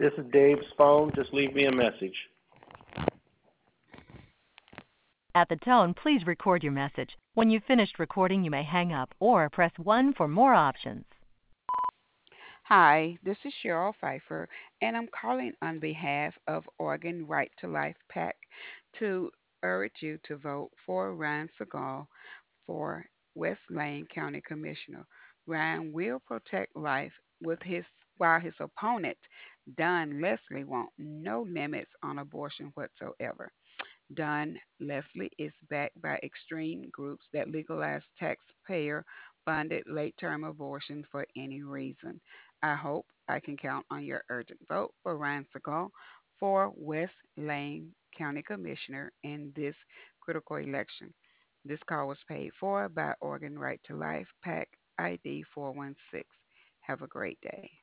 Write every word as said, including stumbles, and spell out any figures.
This is Dave's phone. Just leave me a message. At the tone, please record your message. When you've finished recording, you may hang up or press one for more options. Hi, this is Cheryl Pfeiffer, and I'm calling on behalf of Oregon Right to Life PAC to urge you to vote for Ryan Segal for West Lane County Commissioner. Ryan will protect life with his while his opponent, Don Leslie, want no limits on abortion whatsoever. Don Leslie is backed by extreme groups that legalize taxpayer funded late term abortion for any reason. I hope I can count on your urgent vote for Ryan Segal for West Lane County Commissioner in this critical election. This call was paid for by Oregon Right to Life, PAC I D four one six. Have a great day.